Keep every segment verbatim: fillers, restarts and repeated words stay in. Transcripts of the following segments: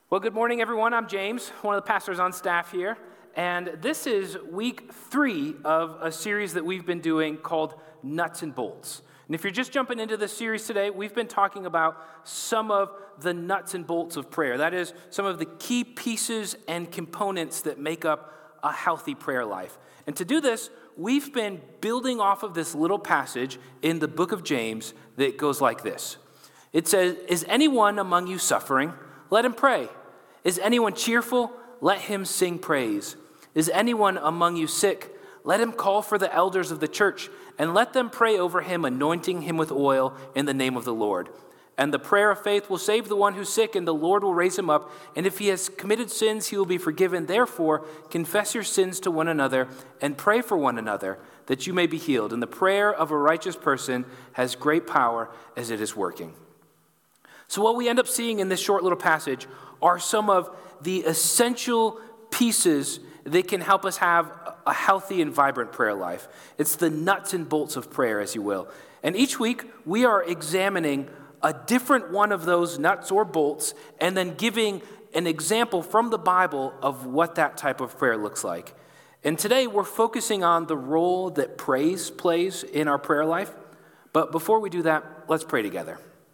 Well, good morning, everyone. I'm James, one of the pastors on staff here, and this is week three of a series that we've been doing called Nuts and Bolts. And if you're just jumping into this series today, we've been talking about some of the nuts and bolts of prayer. That is, some of the key pieces and components that make up a healthy prayer life. And to do this, we've been building off of this little passage in the book of James that goes like this. It says, "Is anyone among you suffering? Let him pray. Is anyone cheerful? Let him sing praise. Is anyone among you sick? Let him call for the elders of the church, and let them pray over him, anointing him with oil in the name of the Lord. And the prayer of faith will save the one who's sick, and the Lord will raise him up. And if he has committed sins, he will be forgiven. Therefore, confess your sins to one another, and pray for one another, that you may be healed. And the prayer of a righteous person has great power as it is working." So what we end up seeing in this short little passage are some of the essential pieces that can help us have a healthy and vibrant prayer life. It's the nuts and bolts of prayer, as you will. And each week, we are examining a different one of those nuts or bolts and then giving an example from the Bible of what that type of prayer looks like. And today, we're focusing on the role that praise plays in our prayer life. But before we do that, let's pray together.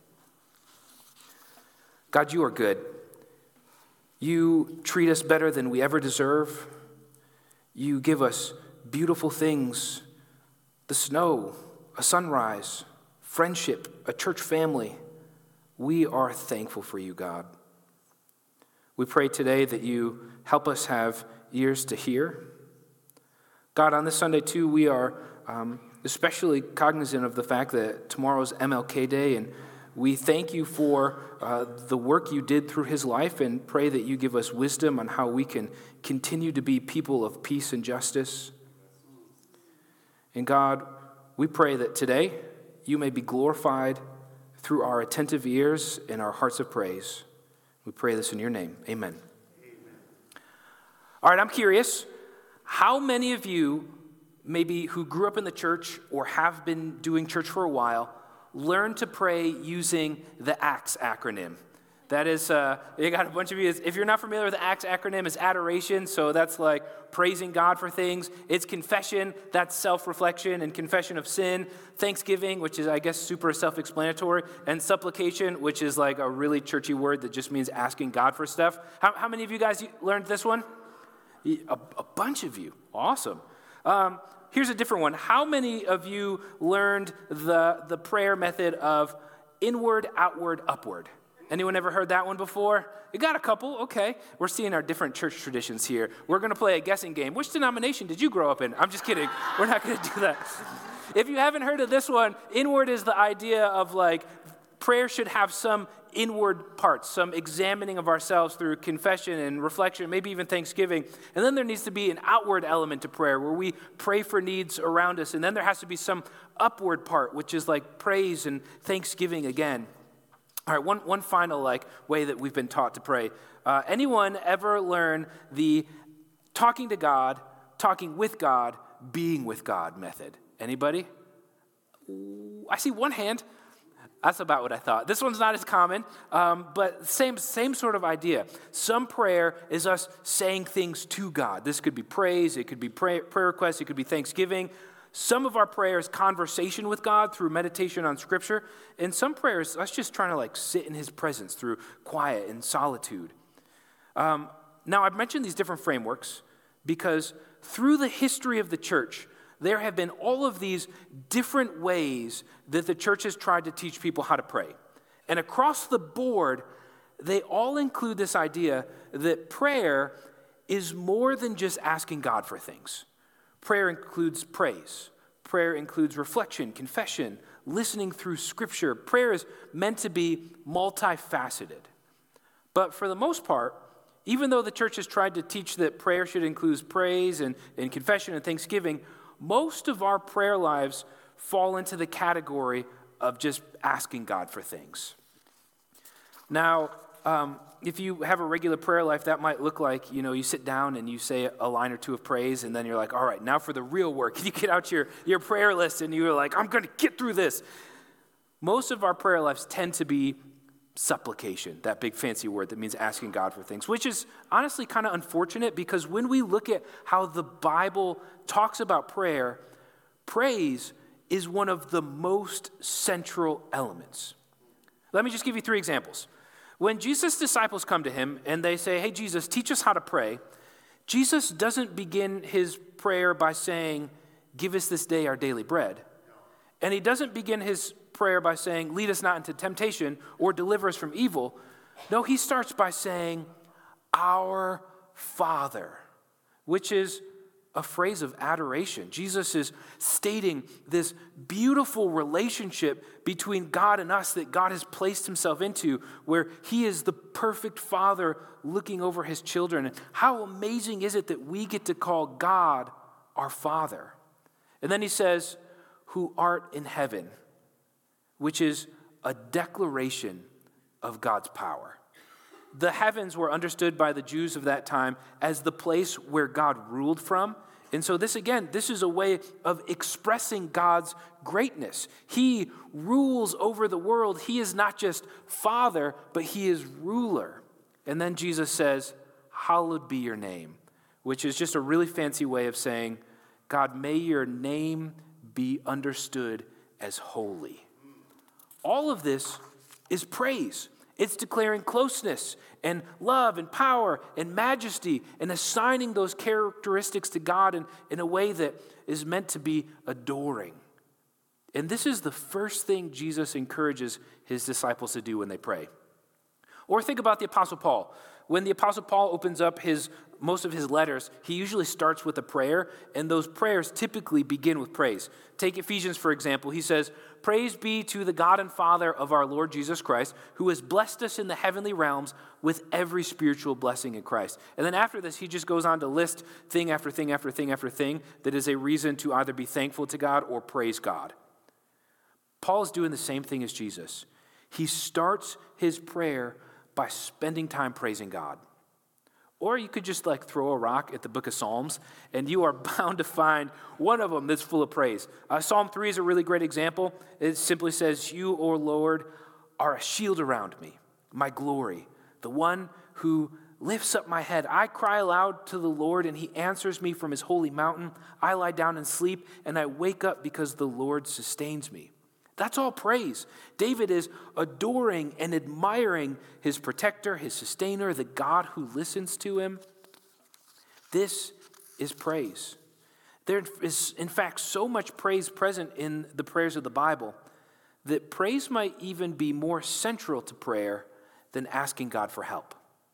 God, you are good. You treat us better than we ever deserve. You give us beautiful things, the snow, a sunrise, friendship, a church family. We are thankful for you, God. We pray today that you help us have ears to hear. God, on this Sunday too, we are um, especially cognizant of the fact that tomorrow's M L K Day, and we thank you for uh, the work you did through his life and pray that you give us wisdom on how we can continue to be people of peace and justice. And God, we pray that today you may be glorified through our attentive ears and our hearts of praise. We pray this in your name. Amen. Amen. All right, I'm curious, how many of you, maybe who grew up in the church or have been doing church for a while, learn to pray using the ACTS acronym? That is, uh, you got a bunch of you. If you're not familiar with the ACTS acronym, it's adoration. So that's like praising God for things. It's confession. That's self-reflection and confession of sin. Thanksgiving, which is, I guess, super self-explanatory. And supplication, which is like a really churchy word that just means asking God for stuff. How, how many of you guys learned this one? A, a bunch of you. Awesome. Um, Here's a different one. How many of you learned the, the prayer method of inward, outward, upward? Anyone ever heard that one before? You got a couple, okay. We're seeing our different church traditions here. We're going to play a guessing game. Which denomination did you grow up in? I'm just kidding. We're not going to do that. If you haven't heard of this one, inward is the idea of like prayer should have some inward parts, some examining of ourselves through confession and reflection, maybe even thanksgiving. And then there needs to be an outward element to prayer where we pray for needs around us. And then there has to be some upward part, which is like praise and thanksgiving again. All right, one, one final like way that we've been taught to pray. Uh, anyone ever learn the talking to God, talking with God, being with God method? Anybody? I see one hand. That's about what I thought. This one's not as common, um, but same same sort of idea. Some prayer is us saying things to God. This could be praise, it could be pray, prayer requests, it could be thanksgiving. Some of our prayer is conversation with God through meditation on Scripture, and some prayers, us just trying to like sit in His presence through quiet and solitude. Um, now, I've mentioned these different frameworks because through the history of the church, there have been all of these different ways that the church has tried to teach people how to pray. And across the board, they all include this idea that prayer is more than just asking God for things. Prayer includes praise. Prayer includes reflection, confession, listening through Scripture. Prayer is meant to be multifaceted. But for the most part, even though the church has tried to teach that prayer should include praise and, and confession and thanksgiving, most of our prayer lives fall into the category of just asking God for things. Now, um, if you have a regular prayer life, that might look like, you know, you sit down and you say a line or two of praise, and then you're like, all right, now for the real work. You get out your, your prayer list, and you're like, I'm going to get through this. Most of our prayer lives tend to be supplication, that big fancy word that means asking God for things, which is honestly kind of unfortunate because when we look at how the Bible talks about prayer, praise is one of the most central elements. Let me just give you three examples. When Jesus' disciples come to him and they say, hey, Jesus, teach us how to pray, Jesus doesn't begin his prayer by saying, give us this day our daily bread. And he doesn't begin his prayer by saying, lead us not into temptation or deliver us from evil. No, he starts by saying, our Father, which is a phrase of adoration. Jesus is stating this beautiful relationship between God and us that God has placed himself into, where he is the perfect father looking over his children. And how amazing is it that we get to call God our Father? And then he says, who art in heaven, which is a declaration of God's power. The heavens were understood by the Jews of that time as the place where God ruled from. And so this, again, this is a way of expressing God's greatness. He rules over the world. He is not just Father, but he is ruler. And then Jesus says, hallowed be your name, which is just a really fancy way of saying, God, may your name be understood as holy. All of this is praise. It's declaring closeness and love and power and majesty and assigning those characteristics to God in, in a way that is meant to be adoring. And this is the first thing Jesus encourages his disciples to do when they pray. Or think about the Apostle Paul. When the Apostle Paul opens up his most of his letters, he usually starts with a prayer, and those prayers typically begin with praise. Take Ephesians, for example. He says, praise be to the God and Father of our Lord Jesus Christ, who has blessed us in the heavenly realms with every spiritual blessing in Christ. And then after this, he just goes on to list thing after thing after thing after thing that is a reason to either be thankful to God or praise God. Paul is doing the same thing as Jesus. He starts his prayer by spending time praising God. Or you could just like throw a rock at the book of Psalms, and you are bound to find one of them that's full of praise. Uh, Psalm three is a really great example. It simply says, you, O Lord, are a shield around me, my glory, the one who lifts up my head. I cry aloud to the Lord, and he answers me from his holy mountain. I lie down and sleep, and I wake up because the Lord sustains me. That's all praise. David is adoring and admiring his protector, his sustainer, the God who listens to him. This is praise. There is, in fact, so much praise present in the prayers of the Bible that praise might even be more central to prayer than asking God for help.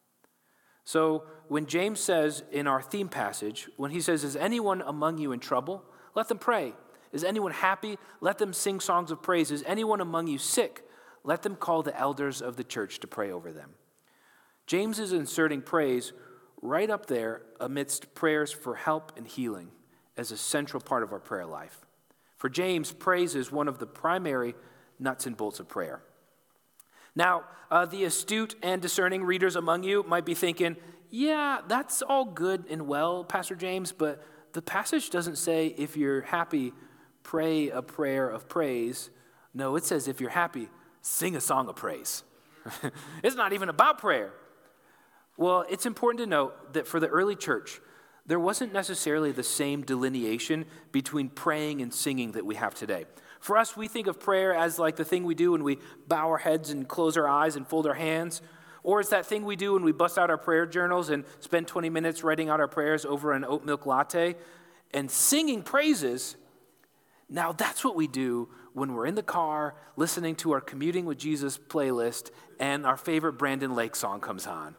So when James says in our theme passage, when he says, is anyone among you in trouble? Let them pray. Is anyone happy? Let them sing songs of praise. Is anyone among you sick? Let them call the elders of the church to pray over them. James is inserting praise right up there amidst prayers for help and healing as a central part of our prayer life. For James, praise is one of the primary nuts and bolts of prayer. Now, uh, the astute and discerning readers among you might be thinking, yeah, that's all good and well, Pastor James, but the passage doesn't say if you're happy, pray a prayer of praise. No, it says if you're happy, sing a song of praise. It's not even about prayer. Well, it's important to note that for the early church, there wasn't necessarily the same delineation between praying and singing that we have today. For us, we think of prayer as like the thing we do when we bow our heads and close our eyes and fold our hands. Or it's that thing we do when we bust out our prayer journals and spend twenty minutes writing out our prayers over an oat milk latte. And singing praises, now that's what we do when we're in the car listening to our Commuting with Jesus playlist and our favorite Brandon Lake song comes on.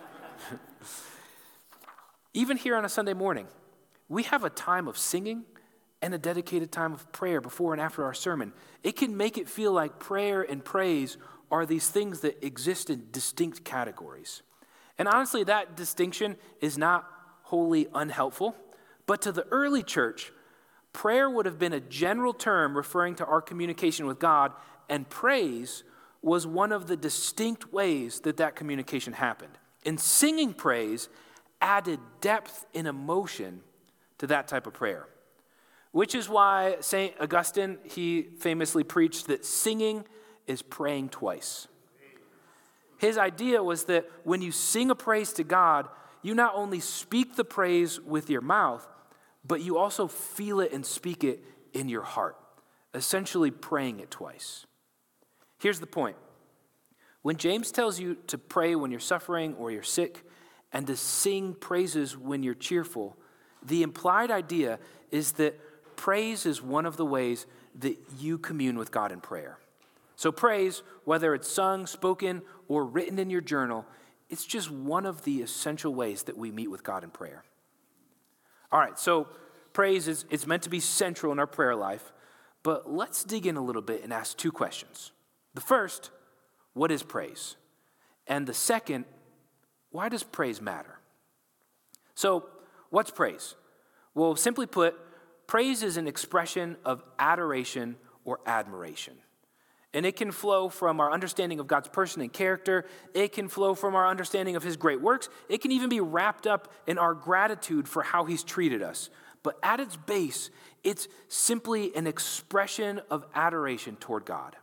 Even here on a Sunday morning, we have a time of singing and a dedicated time of prayer before and after our sermon. It can make it feel like prayer and praise are these things that exist in distinct categories. And honestly, that distinction is not wholly unhelpful. But to the early church, prayer would have been a general term referring to our communication with God, and praise was one of the distinct ways that that communication happened. And singing praise added depth and emotion to that type of prayer, which is why Saint Augustine, he famously preached that singing is praying twice. His idea was that when you sing a praise to God, you not only speak the praise with your mouth, but you also feel it and speak it in your heart, essentially praying it twice. Here's the point. When James tells you to pray when you're suffering or you're sick and to sing praises when you're cheerful, the implied idea is that praise is one of the ways that you commune with God in prayer. So praise, whether it's sung, spoken, or written in your journal, it's just one of the essential ways that we meet with God in prayer. All right, so praise is it's meant to be central in our prayer life, but let's dig in a little bit and ask two questions. The first, what is praise? And the second, why does praise matter? So, what's praise? Well, simply put, praise is an expression of adoration or admiration. And it can flow from our understanding of God's person and character. It can flow from our understanding of his great works. It can even be wrapped up in our gratitude for how he's treated us. But at its base, it's simply an expression of adoration toward God.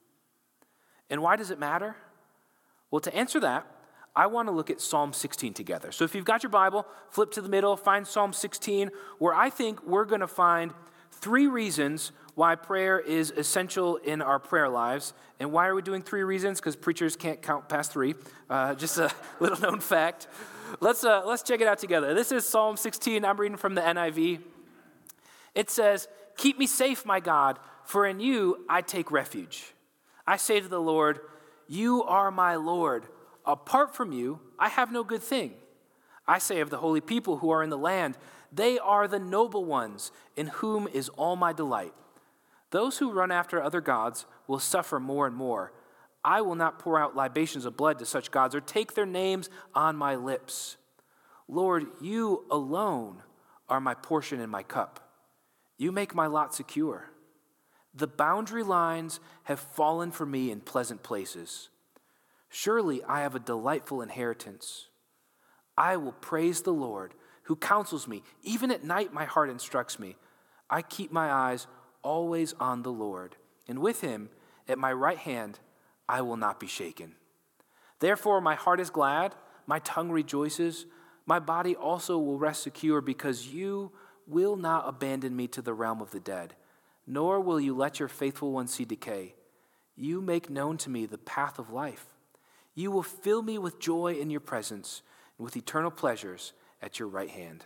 And why does it matter? Well, to answer that, I want to look at Psalm sixteen together. So if you've got your Bible, flip to the middle, find Psalm sixteen, where I think we're going to find three reasons why prayer is essential in our prayer lives. And why are we doing three reasons? Because preachers can't count past three. Uh, just a little known fact. Let's, uh, let's check it out together. This is Psalm sixteen. I'm reading from the N I V. It says, "Keep me safe, my God, for in you I take refuge. I say to the Lord, you are my Lord. Apart from you, I have no good thing. I say of the holy people who are in the land, they are the noble ones, in whom is all my delight. Those who run after other gods will suffer more and more. I will not pour out libations of blood to such gods or take their names on my lips. Lord, you alone are my portion and my cup. You make my lot secure. The boundary lines have fallen for me in pleasant places. Surely I have a delightful inheritance. I will praise the Lord, who counsels me. Even at night my heart instructs me. I keep my eyes always on the Lord, and with him at my right hand I will not be shaken. Therefore my heart is glad, my tongue rejoices, my body also will rest secure, because you will not abandon me to the realm of the dead, nor will you let your faithful one see decay. You make known to me the path of life. You will fill me with joy in your presence and with eternal pleasures at your right hand."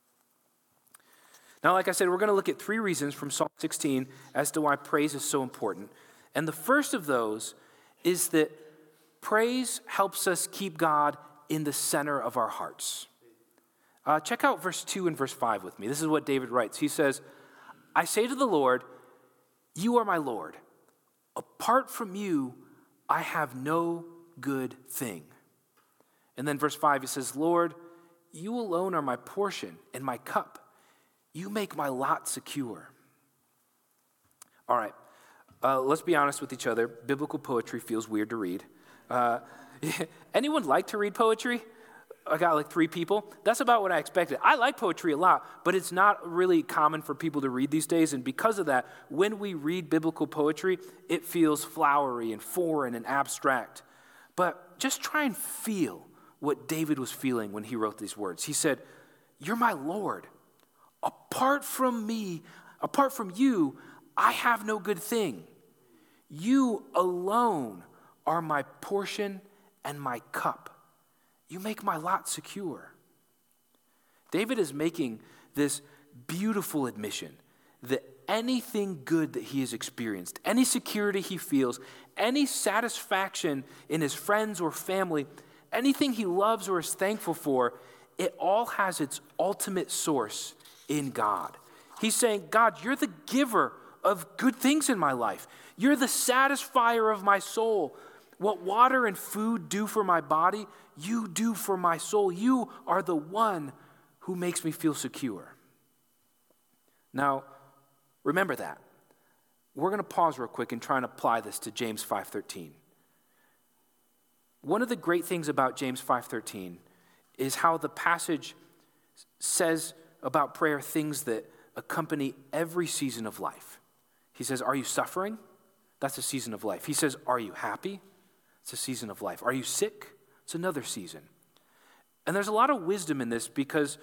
Now, like I said, we're going to look at three reasons from Psalm sixteen as to why praise is so important. And the first of those is that praise helps us keep God in the center of our hearts. Uh, check out verse two and verse five with me. This is what David writes. He says, "I say to the Lord, you are my Lord. Apart from you, I have no good thing." And then verse five, he says, "Lord, you alone are my portion and my cup. You make my lot secure." All right, uh, let's be honest with each other. Biblical poetry feels weird to read. Uh, anyone like to read poetry? I got like three people. That's about what I expected. I like poetry a lot, but it's not really common for people to read these days. And because of that, when we read biblical poetry, it feels flowery and foreign and abstract. But just try and feel what David was feeling when he wrote these words. He said, "You're my Lord. Apart from me, apart from you, I have no good thing. You alone are my portion and my cup. You make my lot secure." David is making this beautiful admission that anything good that he has experienced, any security he feels, any satisfaction in his friends or family, anything he loves or is thankful for, it all has its ultimate source in God. He's saying, God, you're the giver of good things in my life. You're the satisfier of my soul. What water and food do for my body, you do for my soul. You are the one who makes me feel secure. Now, remember that. We're going to pause real quick and try and apply this to James five thirteen. One of the great things about James five thirteen is how the passage says about prayer things that accompany every season of life. He says, are you suffering? That's a season of life. He says, are you happy? It's a season of life. Are you sick? It's another season. And there's a lot of wisdom in this because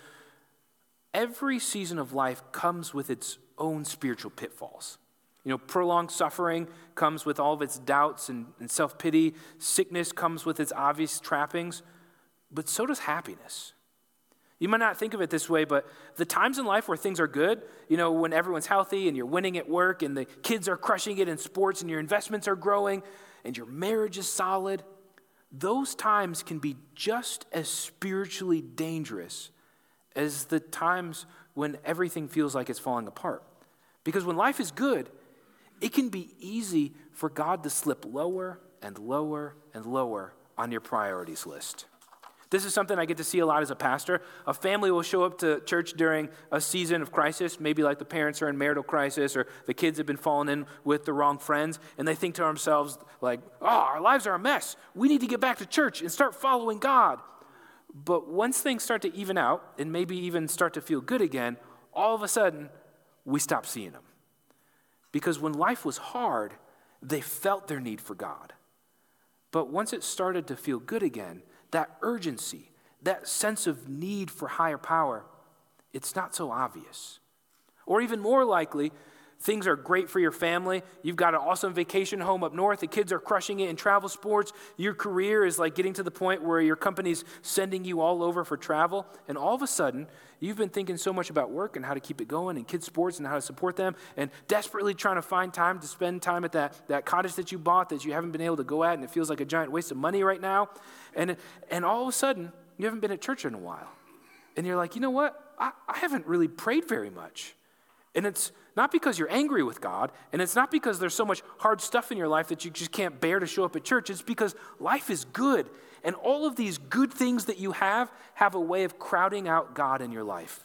every season of life comes with its own spiritual pitfalls. You know, prolonged suffering comes with all of its doubts and, and self-pity. Sickness comes with its obvious trappings, but so does happiness. You might not think of it this way, but the times in life where things are good, you know, when everyone's healthy and you're winning at work and the kids are crushing it in sports and your investments are growing and your marriage is solid, those times can be just as spiritually dangerous as the times when everything feels like it's falling apart. Because when life is good, it can be easy for God to slip lower and lower and lower on your priorities list. This is something I get to see a lot as a pastor. A family will show up to church during a season of crisis, maybe like the parents are in marital crisis or the kids have been falling in with the wrong friends, and they think to themselves like, oh, our lives are a mess. We need to get back to church and start following God. But once things start to even out and maybe even start to feel good again, all of a sudden, we stop seeing them. Because when life was hard, they felt their need for God. But once it started to feel good again, that urgency, that sense of need for higher power, it's not so obvious. Or even more likely, things are great for your family. You've got an awesome vacation home up north. The kids are crushing it in travel sports. Your career is like getting to the point where your company's sending you all over for travel. And all of a sudden, you've been thinking so much about work and how to keep it going and kids' sports and how to support them and desperately trying to find time to spend time at that, that cottage that you bought that you haven't been able to go at, and it feels like a giant waste of money right now. And, and all of a sudden, you haven't been at church in a while. And you're like, you know what? I, I haven't really prayed very much. And it's not because you're angry with God, and it's not because there's so much hard stuff in your life that you just can't bear to show up at church. It's because life is good, and all of these good things that you have have a way of crowding out God in your life.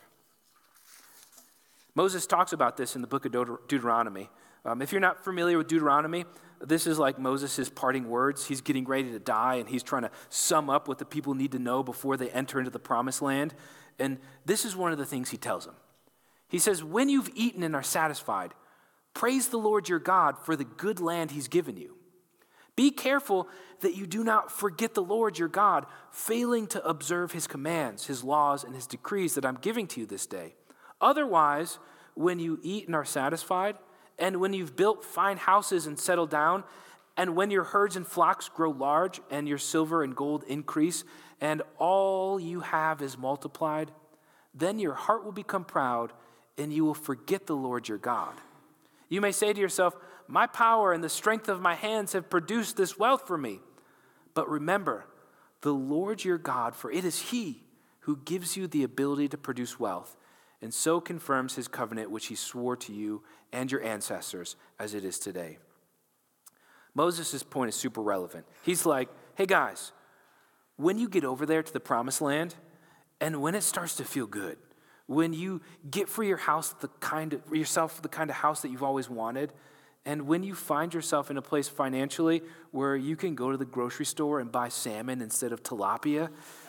Moses talks about this in the book of Deut- Deuteronomy. Um, if you're not familiar with Deuteronomy, this is like Moses' parting words. He's getting ready to die, and he's trying to sum up what the people need to know before they enter into the promised land. And this is one of the things he tells them. He says, when you've eaten and are satisfied, praise the Lord your God for the good land he's given you. Be careful that you do not forget the Lord your God, failing to observe his commands, his laws, and his decrees that I'm giving to you this day. Otherwise, when you eat and are satisfied, and when you've built fine houses and settled down, and when your herds and flocks grow large, and your silver and gold increase, and all you have is multiplied, then your heart will become proud, and you will forget the Lord your God. You may say to yourself, my power and the strength of my hands have produced this wealth for me. But remember, the Lord your God, for it is he who gives you the ability to produce wealth, and so confirms his covenant which he swore to you and your ancestors as it is today. Moses' point is super relevant. He's like, hey guys, when you get over there to the promised land, and when it starts to feel good, when you get for your house the kind of yourself the kind of house that you've always wanted, and when you find yourself in a place financially where you can go to the grocery store and buy salmon instead of tilapia,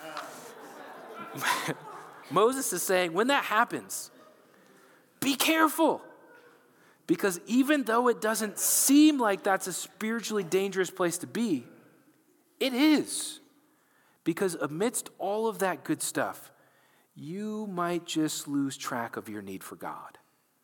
Moses is saying, when that happens, be careful. Because even though it doesn't seem like that's a spiritually dangerous place to be, it is. Because amidst all of that good stuff, you might just lose track of your need for God.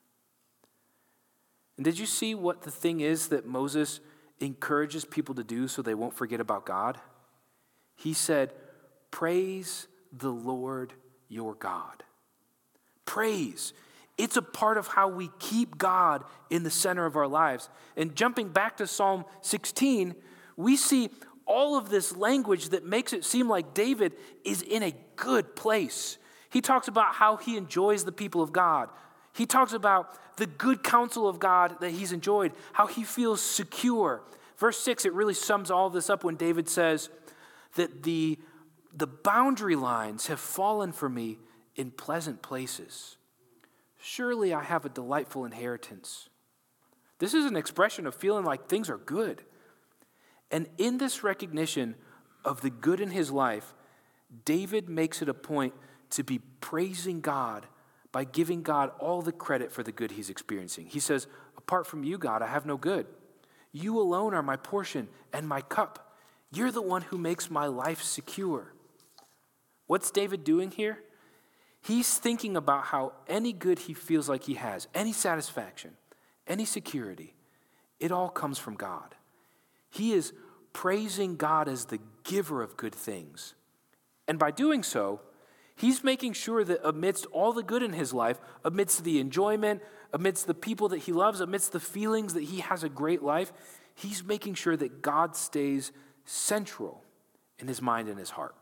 And did you see what the thing is that Moses encourages people to do so they won't forget about God? He said, praise the Lord your God. Praise. It's a part of how we keep God in the center of our lives. And jumping back to Psalm sixteen, we see all of this language that makes it seem like David is in a good place. He talks about how he enjoys the people of God. He talks about the good counsel of God that he's enjoyed, how he feels secure. Verse six, it really sums all this up when David says that the, the boundary lines have fallen for me in pleasant places. Surely I have a delightful inheritance. This is an expression of feeling like things are good. And in this recognition of the good in his life, David makes it a point to be praising God by giving God all the credit for the good he's experiencing. He says, apart from you, God, I have no good. You alone are my portion and my cup. You're the one who makes my life secure. What's David doing here? He's thinking about how any good he feels like he has, any satisfaction, any security, it all comes from God. He is praising God as the giver of good things. And by doing so, he's making sure that amidst all the good in his life, amidst the enjoyment, amidst the people that he loves, amidst the feelings that he has a great life, he's making sure that God stays central in his mind and his heart.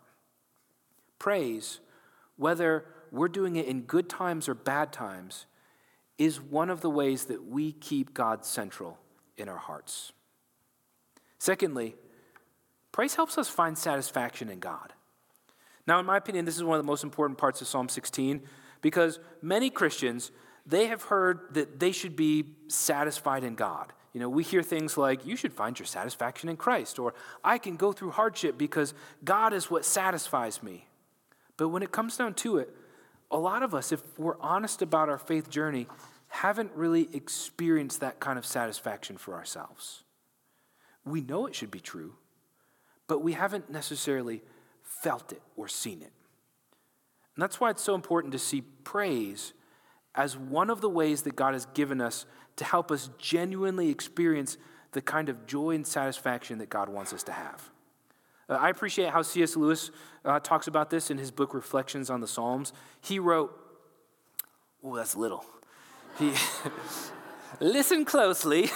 Praise, whether we're doing it in good times or bad times, is one of the ways that we keep God central in our hearts. Secondly, praise helps us find satisfaction in God. Now, in my opinion, this is one of the most important parts of Psalm sixteen, because many Christians, they have heard that they should be satisfied in God. You know, we hear things like, you should find your satisfaction in Christ, or I can go through hardship because God is what satisfies me. But when it comes down to it, a lot of us, if we're honest about our faith journey, haven't really experienced that kind of satisfaction for ourselves. We know it should be true, but we haven't necessarily felt it or seen it. And that's why it's so important to see praise as one of the ways that God has given us to help us genuinely experience the kind of joy and satisfaction that God wants us to have. Uh, I appreciate how C S Lewis uh, talks about this in his book, Reflections on the Psalms. He wrote, oh, that's little. He, listen closely.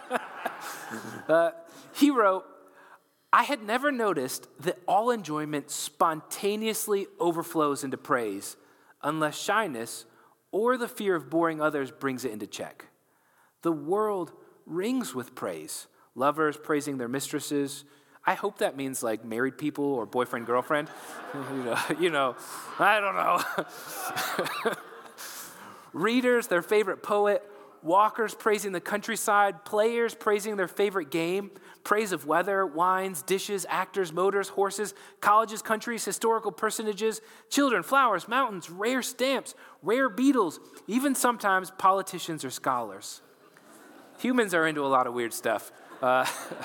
uh, he wrote, I had never noticed that all enjoyment spontaneously overflows into praise unless shyness or the fear of boring others brings it into check. The world rings with praise. Lovers praising their mistresses. I hope that means like married people or boyfriend, girlfriend. you know, you know, I don't know. Readers, their favorite poet. Walkers praising the countryside. Players praising their favorite game. Praise of weather, wines, dishes, actors, motors, horses, colleges, countries, historical personages, children, flowers, mountains, rare stamps, rare beetles, even sometimes politicians or scholars. Humans are into a lot of weird stuff. Uh,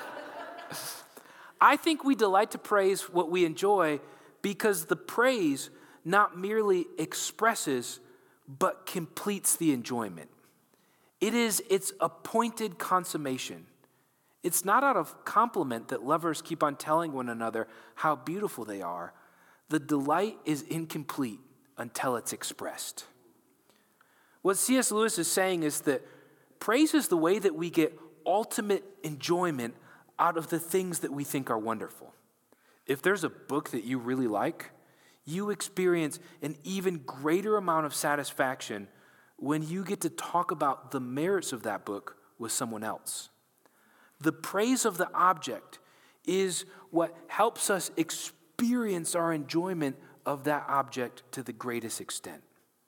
I think we delight to praise what we enjoy because the praise not merely expresses, but completes the enjoyment. It is its appointed consummation. It's not out of compliment that lovers keep on telling one another how beautiful they are. The delight is incomplete until it's expressed. What C S Lewis is saying is that praise is the way that we get ultimate enjoyment out of the things that we think are wonderful. If there's a book that you really like, you experience an even greater amount of satisfaction when you get to talk about the merits of that book with someone else. The praise of the object is what helps us experience our enjoyment of that object to the greatest extent.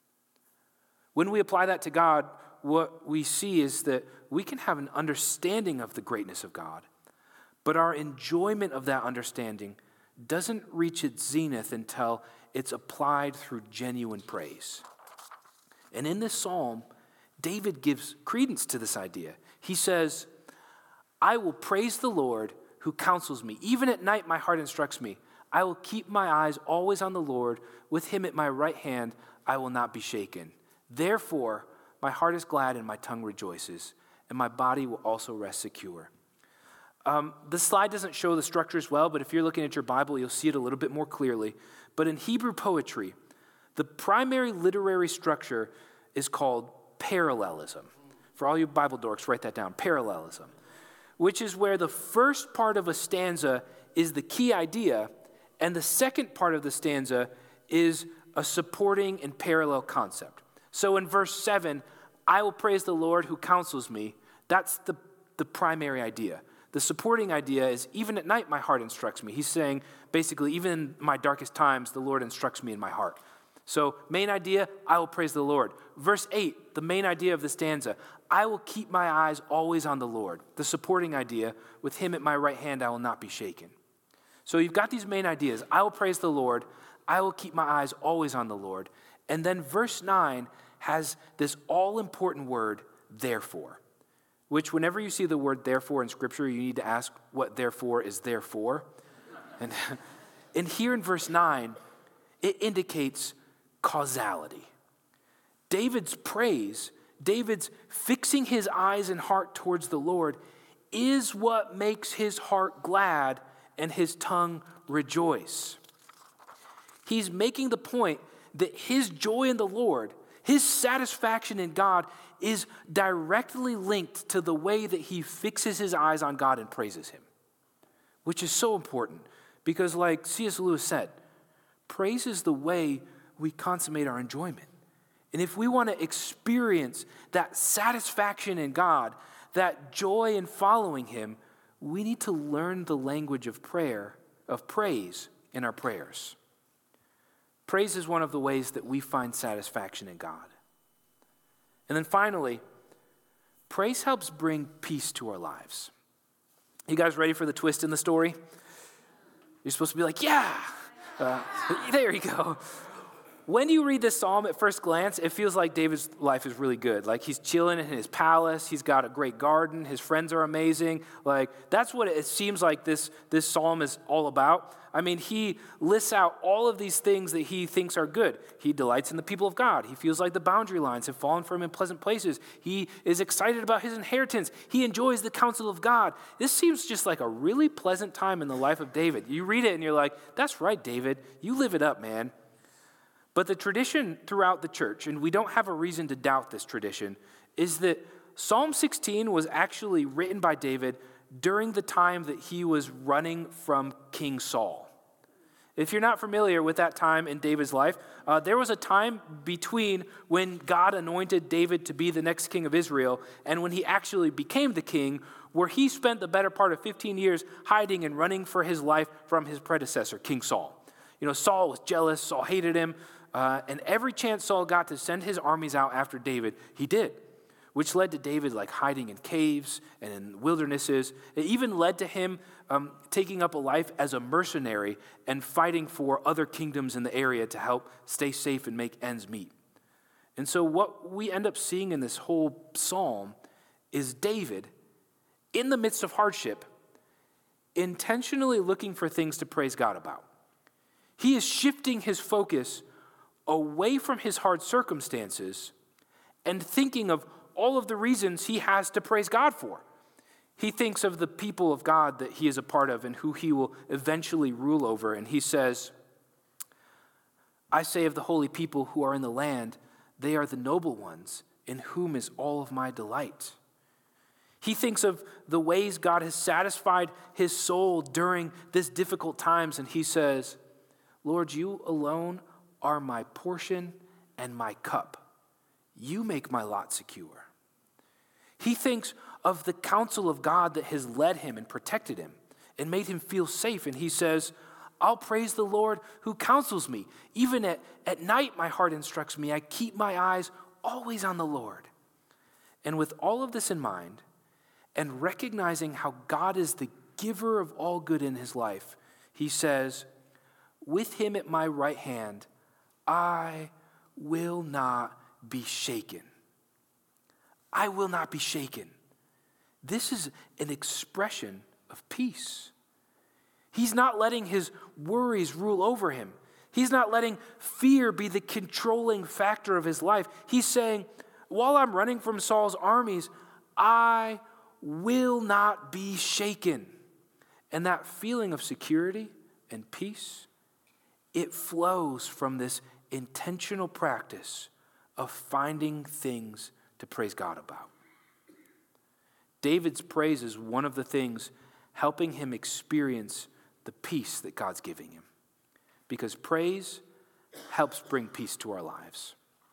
When we apply that to God, what we see is that we can have an understanding of the greatness of God, but our enjoyment of that understanding doesn't reach its zenith until it's applied through genuine praise. And in this psalm, David gives credence to this idea. He says, I will praise the Lord who counsels me. Even at night, my heart instructs me. I will keep my eyes always on the Lord. With him at my right hand, I will not be shaken. Therefore, my heart is glad and my tongue rejoices, and my body will also rest secure. Um, the slide doesn't show the structure as well, but if you're looking at your Bible, you'll see it a little bit more clearly. But in Hebrew poetry, the primary literary structure is called parallelism. For all you Bible dorks, write that down, parallelism, which is where the first part of a stanza is the key idea, and the second part of the stanza is a supporting and parallel concept. So in verse seven, I will praise the Lord who counsels me. That's the, the primary idea. The supporting idea is, even at night, my heart instructs me. He's saying, basically, even in my darkest times, the Lord instructs me in my heart. So, main idea, I will praise the Lord. Verse eight, the main idea of the stanza, I will keep my eyes always on the Lord. The supporting idea, with him at my right hand, I will not be shaken. So you've got these main ideas. I will praise the Lord. I will keep my eyes always on the Lord. And then verse nine has this all-important word, therefore, which whenever you see the word therefore in Scripture, you need to ask what therefore is there for. And, and here in verse nine, it indicates causality. David's praise, David's fixing his eyes and heart towards the Lord is what makes his heart glad and his tongue rejoice. He's making the point that his joy in the Lord, his satisfaction in God, is directly linked to the way that he fixes his eyes on God and praises him, which is so important because, like C S Lewis said, praise is the way we consummate our enjoyment. And if we want to experience that satisfaction in God, that joy in following him, we need to learn the language of prayer, of praise in our prayers. Praise is one of the ways that we find satisfaction in God. And then finally, praise helps bring peace to our lives. You guys ready for the twist in the story? You're supposed to be like, yeah, uh, there you go. When you read this psalm at first glance, it feels like David's life is really good. Like he's chilling in his palace. He's got a great garden. His friends are amazing. Like that's what it seems like this, this psalm is all about. I mean, he lists out all of these things that he thinks are good. He delights in the people of God. He feels like the boundary lines have fallen for him in pleasant places. He is excited about his inheritance. He enjoys the counsel of God. This seems just like a really pleasant time in the life of David. You read it and you're like, that's right, David. You live it up, man. But the tradition throughout the church, and we don't have a reason to doubt this tradition, is that Psalm sixteen was actually written by David during the time that he was running from King Saul. If you're not familiar with that time in David's life, uh, there was a time between when God anointed David to be the next king of Israel and when he actually became the king, where he spent the better part of fifteen years hiding and running for his life from his predecessor, King Saul. You know, Saul was jealous, Saul hated him, uh, and every chance Saul got to send his armies out after David, he did, which led to David like hiding in caves and in wildernesses. It even led to him um, taking up a life as a mercenary and fighting for other kingdoms in the area to help stay safe and make ends meet. And so what we end up seeing in this whole psalm is David, in the midst of hardship, intentionally looking for things to praise God about. He is shifting his focus away from his hard circumstances and thinking of all of the reasons he has to praise God for. He thinks of the people of God that he is a part of and who he will eventually rule over. And he says, I say of the holy people who are in the land, they are the noble ones, in whom is all of my delight. He thinks of the ways God has satisfied his soul during this difficult times, and he says, Lord, you alone are my portion and my cup. You make my lot secure. He thinks of the counsel of God that has led him and protected him and made him feel safe. And he says, I'll praise the Lord who counsels me. Even at, at night, my heart instructs me. I keep my eyes always on the Lord. And with all of this in mind, and recognizing how God is the giver of all good in his life, he says, with him at my right hand, I will not be shaken. I will not be shaken. This is an expression of peace. He's not letting his worries rule over him. He's not letting fear be the controlling factor of his life. He's saying, while I'm running from Saul's armies, I will not be shaken. And that feeling of security and peace, it flows from this intentional practice of finding things to praise God about. David's praise is one of the things helping him experience the peace that God's giving him. Because praise helps bring peace to our lives.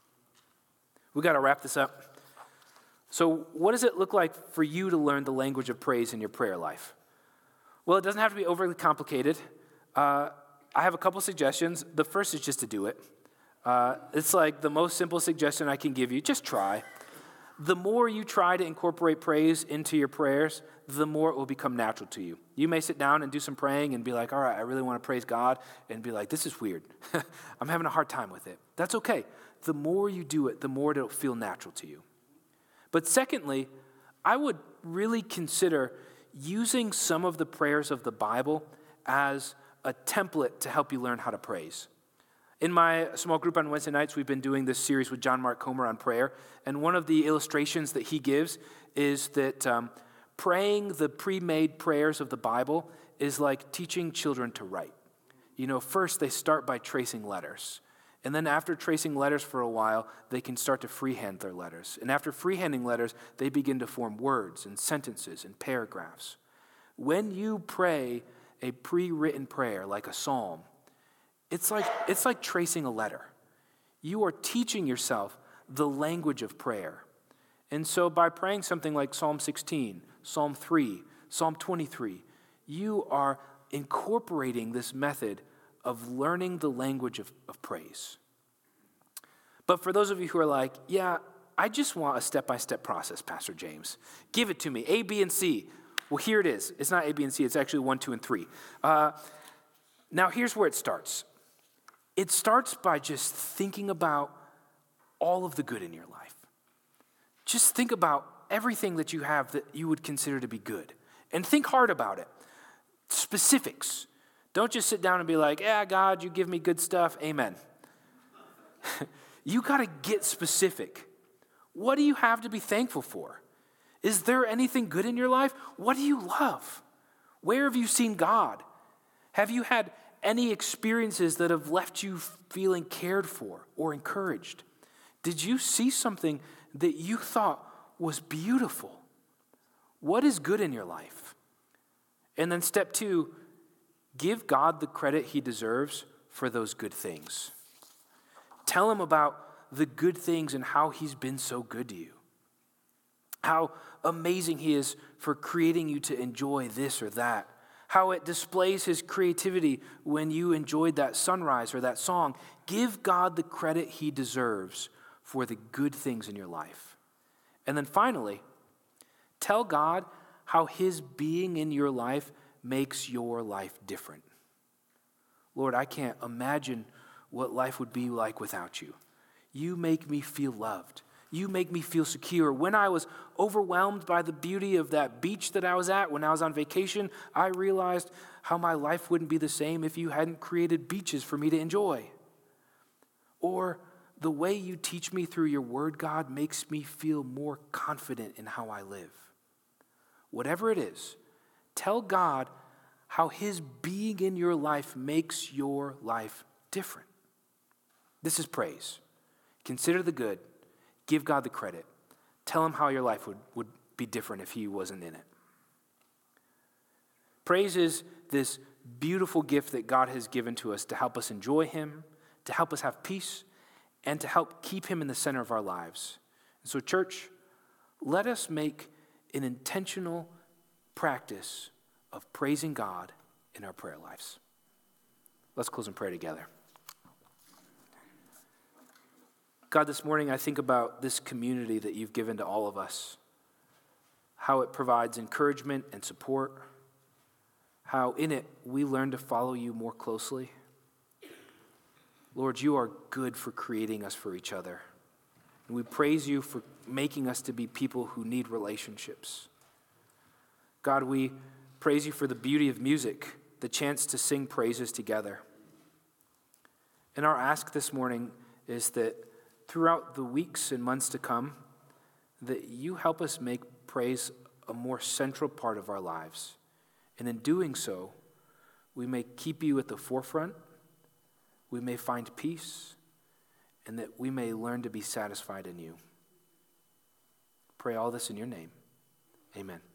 We got to wrap this up. So what does it look like for you to learn the language of praise in your prayer life? Well, it doesn't have to be overly complicated. Uh, I have a couple suggestions. The first is just to do it. Uh, it's like the most simple suggestion I can give you. Just try. The more you try to incorporate praise into your prayers, the more it will become natural to you. You may sit down and do some praying and be like, all right, I really want to praise God, and be like, this is weird. I'm having a hard time with it. That's okay. The more you do it, the more it'll feel natural to you. But secondly, I would really consider using some of the prayers of the Bible as a template to help you learn how to praise. In my small group on Wednesday nights, we've been doing this series with John Mark Comer on prayer, and one of the illustrations that he gives is that um, praying the pre-made prayers of the Bible is like teaching children to write. You know, first they start by tracing letters, and then after tracing letters for a while, they can start to freehand their letters. And after freehanding letters, they begin to form words and sentences and paragraphs. When you pray a pre-written prayer like a psalm, it's like it's like tracing a letter. You are teaching yourself the language of prayer. And so by praying something like Psalm sixteen, Psalm three, Psalm twenty-three, you are incorporating this method of learning the language of, of praise. But for those of you who are like, yeah, I just want a step-by-step process, Pastor James. Give it to me, A, B, and C. Well, here it is. It's not A, B, and C. It's actually one, two, and three. Uh, now, here's where it starts. It starts by just thinking about all of the good in your life. Just think about everything that you have that you would consider to be good. And think hard about it. Specifics. Don't just sit down and be like, yeah, God, you give me good stuff. Amen. You got to get specific. What do you have to be thankful for? Is there anything good in your life? What do you love? Where have you seen God? Have you had any experiences that have left you feeling cared for or encouraged? Did you see something that you thought was beautiful? What is good in your life? And then step two, give God the credit he deserves for those good things. Tell him about the good things and how he's been so good to you. How amazing he is for creating you to enjoy this or that. How it displays his creativity when you enjoyed that sunrise or that song. Give God the credit he deserves for the good things in your life. And then finally, tell God how his being in your life makes your life different. Lord, I can't imagine what life would be like without you. You make me feel loved. You make me feel secure. When I was overwhelmed by the beauty of that beach that I was at when I was on vacation, I realized how my life wouldn't be the same if you hadn't created beaches for me to enjoy. Or the way you teach me through your word, God, makes me feel more confident in how I live. Whatever it is, tell God how his being in your life makes your life different. This is praise. Consider the good. Give God the credit. Tell him how your life would, would be different if he wasn't in it. Praise is this beautiful gift that God has given to us to help us enjoy him, to help us have peace, and to help keep him in the center of our lives. And so, church, let us make an intentional practice of praising God in our prayer lives. Let's close in prayer together. God, this morning I think about this community that you've given to all of us, how it provides encouragement and support, how in it we learn to follow you more closely. Lord, you are good for creating us for each other. And we praise you for making us to be people who need relationships. God, we praise you for the beauty of music, the chance to sing praises together. And our ask this morning is that throughout the weeks and months to come, that you help us make praise a more central part of our lives. And in doing so, we may keep you at the forefront, we may find peace, and that we may learn to be satisfied in you. Pray all this in your name. Amen.